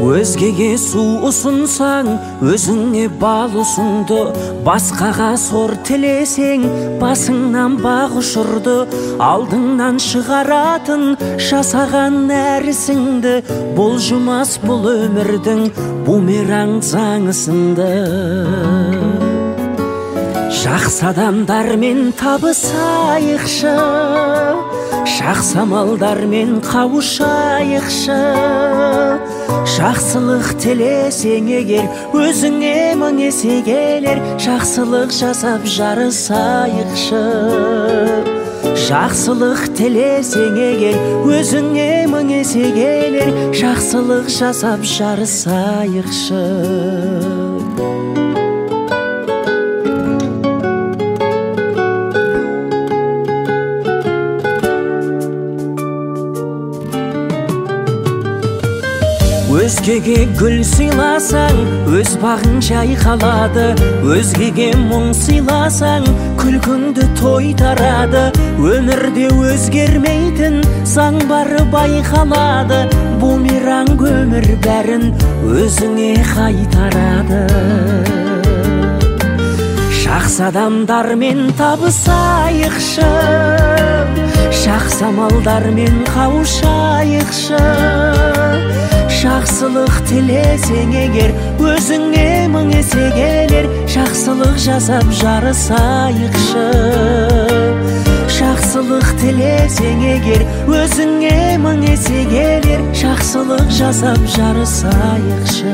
Өзгеге су ұсынсаң, өзіңе бал ұсынды. Басқаға сор тілесең, басыңнан бақ ұшырды. Алдыңнан шығаратын жасаған нәрісіңді. Бұлжымас бұл өмірдің бумеранг заңы сынды. Жақсы адамдармен табысайықшы, жақсы амалдармен қауышайықшы. Жақсылық тілесең егер, өзіңе мың есе келер. Жақсылық жасап жарысайықшы. Жақсылық тілесең егер, өзіңе мың есе келер. Жақсылық жасап жарысайықшы. Өзгеге гүл сыйласаң, өз бағың жайқалады. Өзгеге мұң сыйласаң, күлкіңді той тарады. Өмірде өзгермейтін заң бары байқалады. Бумеранг өмір бәрін өзіңе қайтарады. Жақсы адамдармен табысайықшы, жақсы амалдармен қауышайықшы. Жақсылық тілесең егер, өзіңе мың есе келер. Жақсылық жасап жарысайықшы. Жақсылық тілесең егер, өзіңе мың есе келер. Жақсылық жасап жарысайықшы.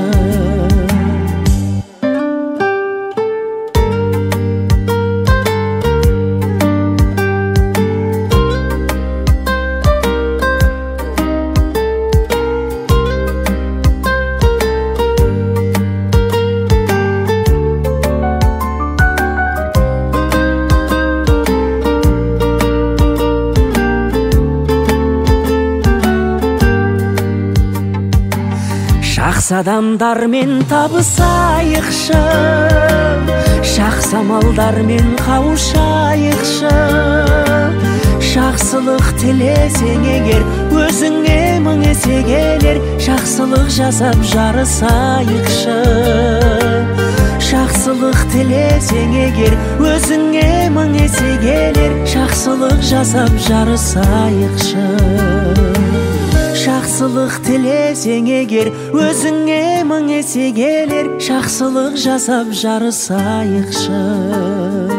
Жақсы адамдармен табысайықшы, жақсы амалдармен қауышайықшы. Жақсылық тілесең егер, өзіңе мың есе келер. Жақсылық жасап жарысайықшы. Жақсылық тілесең егер, өзіңе мың есе келер. Жақсылық жасап жарысайықшы. Жақсылық тілесең егер, өзіңе мың есе келер. Жақсылық жасап жарысайықшы.